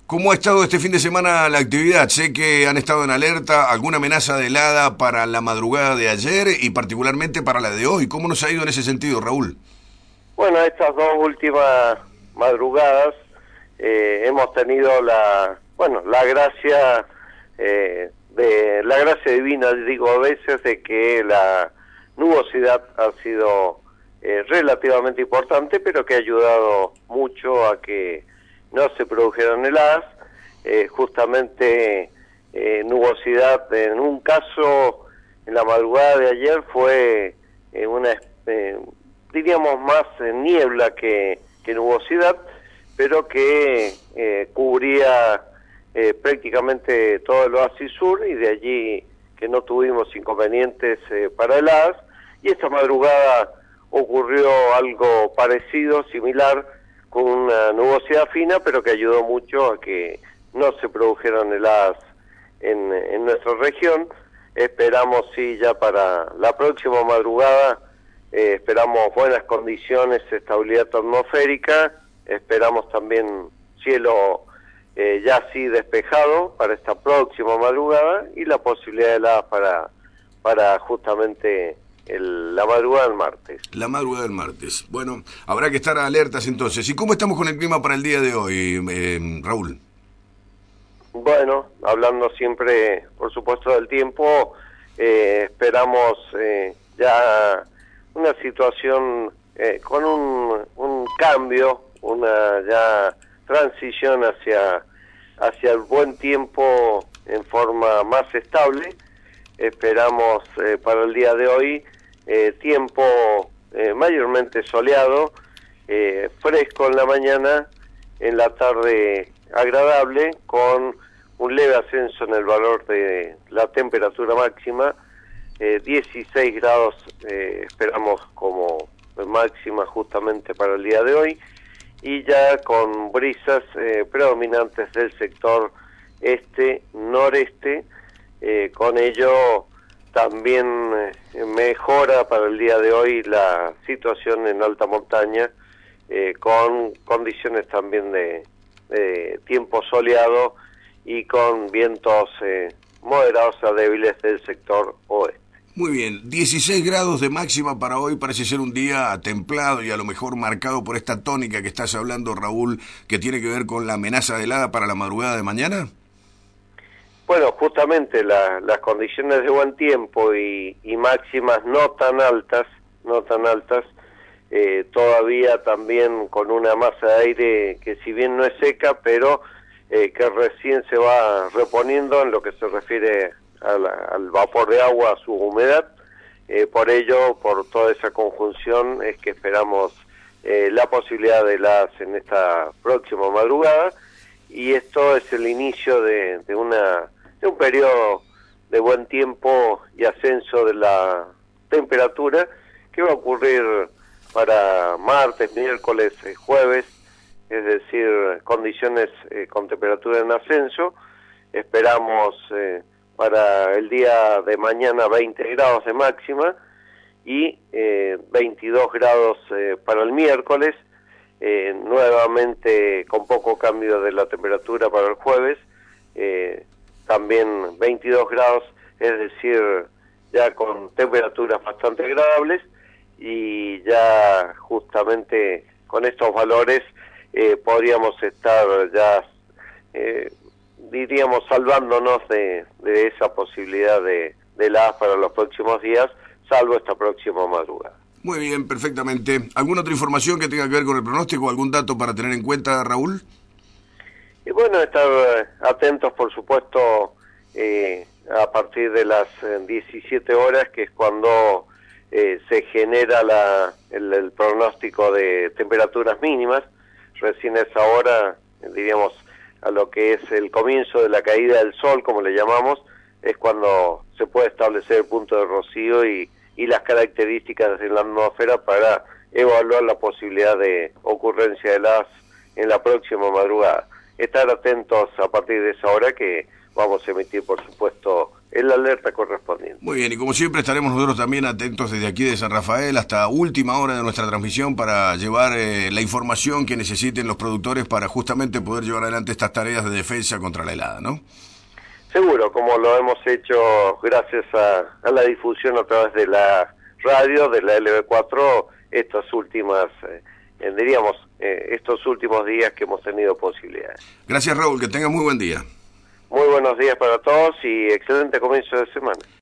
¿Cómo ha estado este fin de semana la actividad? Sé que han estado en alerta, alguna amenaza de helada para la madrugada de ayer y particularmente para la de hoy. ¿Cómo nos ha ido en ese sentido, Raúl? Bueno, estas dos últimas madrugadas hemos tenido la gracia de la gracia divina, digo a veces, de que la nubosidad ha sido relativamente importante, pero que ha ayudado mucho a que no se produjeran heladas. Justamente nubosidad, en un caso, en la madrugada de ayer fue diríamos más niebla que nubosidad, pero que cubría prácticamente todo el oasis sur, y de allí que no tuvimos inconvenientes para heladas. Y esta madrugada ocurrió algo parecido, similar, con una nubosidad fina, pero que ayudó mucho a que no se produjeran heladas en nuestra región. Esperamos, sí, ya para la próxima madrugada, esperamos buenas condiciones, estabilidad atmosférica, esperamos también cielo ya así despejado para esta próxima madrugada, y la posibilidad de heladas para justamente la madrugada del martes. La madrugada del martes. Bueno, habrá que estar alertas entonces. ¿Y cómo estamos con el clima para el día de hoy, Raúl? Bueno, hablando siempre, por supuesto, del tiempo, esperamos ya una situación con un cambio, una ya transición hacia el buen tiempo en forma más estable. Esperamos para el día de hoy tiempo mayormente soleado, fresco en la mañana, en la tarde agradable, con un leve ascenso en el valor de la temperatura máxima. 16 grados esperamos como máxima justamente para el día de hoy, y ya con brisas predominantes del sector este-noreste. Con ello también mejora para el día de hoy la situación en alta montaña, con condiciones también de tiempo soleado y con vientos moderados a débiles del sector oeste. Muy bien, 16 grados de máxima para hoy, parece ser un día templado y a lo mejor marcado por esta tónica que estás hablando, Raúl, que tiene que ver con la amenaza de helada para la madrugada de mañana. Bueno, justamente las condiciones de buen tiempo y máximas no tan altas, todavía también con una masa de aire que, si bien no es seca, pero que recién se va reponiendo en lo que se refiere al vapor de agua, a su humedad. Por ello, por toda esa conjunción, es que esperamos la posibilidad de heladas en esta próxima madrugada, y esto es el inicio de un periodo de buen tiempo y ascenso de la temperatura, que va a ocurrir para martes, miércoles, jueves, es decir, condiciones con temperatura en ascenso. Esperamos para el día de mañana 20 grados de máxima y 22 grados para el miércoles, nuevamente con poco cambio de la temperatura para el jueves, también 22 grados, es decir, ya con temperaturas bastante agradables, y ya justamente con estos valores podríamos estar ya, diríamos, salvándonos de esa posibilidad de heladas para los próximos días, salvo esta próxima madrugada. Muy bien, perfectamente. ¿Alguna otra información que tenga que ver con el pronóstico? ¿Algún dato para tener en cuenta, Raúl? Y bueno, estar atentos, por supuesto, a partir de las 17 horas, que es cuando se genera el pronóstico de temperaturas mínimas. Recién a esa hora, diríamos, a lo que es el comienzo de la caída del sol, como le llamamos, es cuando se puede establecer el punto de rocío y las características de la atmósfera para evaluar la posibilidad de ocurrencia de heladas en la próxima madrugada. Estar atentos a partir de esa hora, que vamos a emitir, por supuesto, la alerta correspondiente. Muy bien, y como siempre estaremos nosotros también atentos desde aquí de San Rafael hasta última hora de nuestra transmisión para llevar la información que necesiten los productores para justamente poder llevar adelante estas tareas de defensa contra la helada, ¿no? Seguro, como lo hemos hecho gracias a la difusión a través de la radio, de la LB4, estos últimos días que hemos tenido posibilidades. Gracias, Raúl, que tenga muy buen día. Muy buenos días para todos y excelente comienzo de semana.